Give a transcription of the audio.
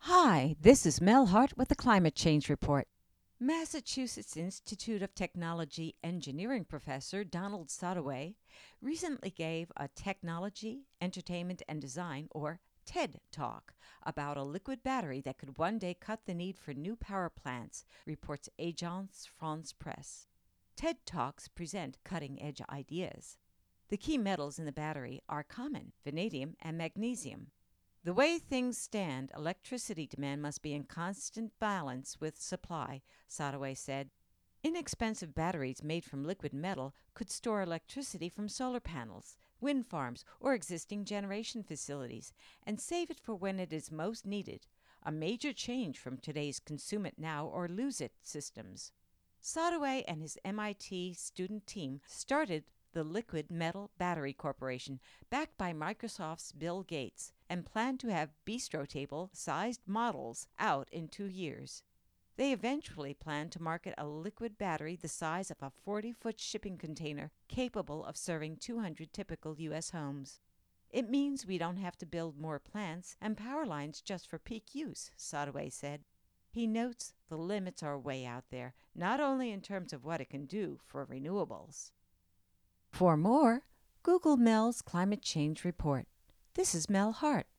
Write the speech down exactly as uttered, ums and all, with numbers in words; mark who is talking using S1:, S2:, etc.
S1: Hi, this is Mel Hart with the Climate Change Report. Massachusetts Institute of Technology engineering professor Donald Sadoway recently gave a Technology, Entertainment, and Design, or TED Talk, about a liquid battery that could one day cut the need for new power plants, reports Agence France Presse. TED Talks present cutting-edge ideas. The key metals in the battery are common, vanadium and magnesium. The way things stand, electricity demand must be in constant balance with supply, Sadoway said. Inexpensive batteries made from liquid metal could store electricity from solar panels, wind farms, or existing generation facilities, and save it for when it is most needed, a major change from today's consume it now or lose it systems. Sadoway and his M I T student team started the Liquid Metal Battery Corporation, backed by Microsoft's Bill Gates, and plan to have bistro table-sized models out in two years. They eventually plan to market a liquid battery the size of a forty-foot shipping container capable of serving two hundred typical U S homes. It means we don't have to build more plants and power lines just for peak use, Sadoway said. He notes the limits are way out there, not only in terms of what it can do for renewables. For more, Google Mel's Climate Change Report. This is Mel Hart.